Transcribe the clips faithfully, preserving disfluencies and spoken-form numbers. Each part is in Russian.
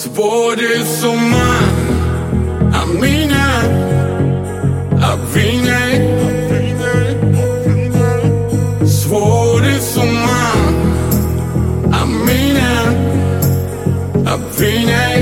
сводит с ума, а меня обвиняй. Сводит с ума, а меня обвиняй.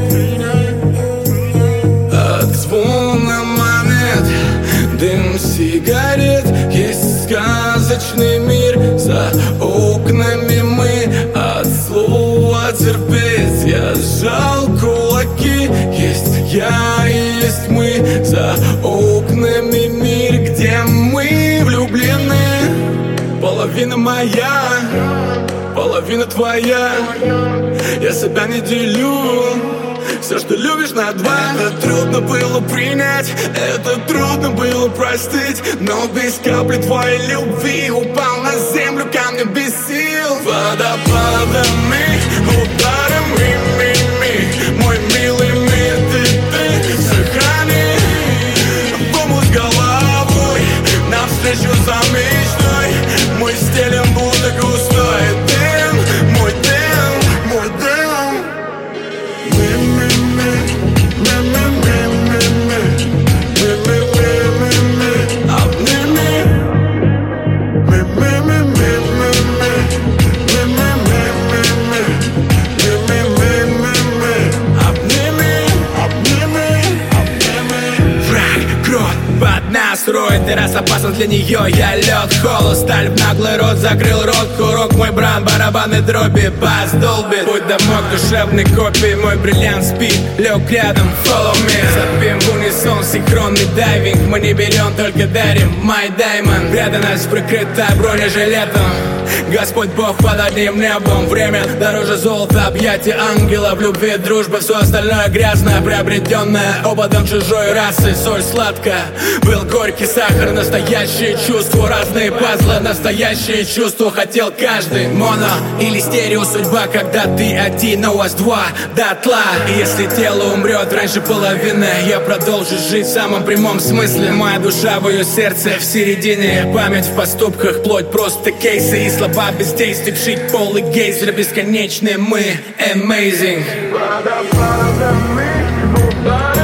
От звона монет, дым сигарет, есть сказочный мир. За окнами мы от слова терпеть. Я сжал кулаки, есть я и есть мы. За окнами мир, где мы влюблены. Половина моя, половина твоя. Я себя не делю, все, что любишь, на два. Это трудно было принять, это трудно было простить. Но без капли твоей любви упал на землю камнем без сил. Водопадами, ударами, ми, ми, мой милый мир, ты, ты сохрани помощь головой навстречу за мечтой. Мы стелем будто густой дым, мой дым, мой дым. Строит, ты раз опасен для нее. Я лед, холод, сталь в наглый рот. Закрыл рот, курок, мой бран, барабаны дроби, бас долбит. Путь домой к душевной копии. Мой бриллиант спит, лег рядом, follow me. Запим в унисон, синхронный дайвинг. Мы не берем, только дарим, my diamond. Преданность прикрыта бронежилетом. Господь Бог под одним небом. Время дороже золота, объятия ангела. В любви дружба, все остальное грязное, приобретенное опытом чужой расы. Соль сладкая, был горький сахар. Настоящие чувства, разные пазлы. Настоящие чувства хотел каждый. Моно или стерео судьба, когда ты один, а у вас два дотла. И если тело умрет раньше половины, я продолжу жить в самом прямом смысле. Моя душа в ее сердце в середине. Память в поступках, плоть просто кейсы. И слова без действий, вшить пол и гейзер. Бесконечные мы, amazing. Водопадами, удары.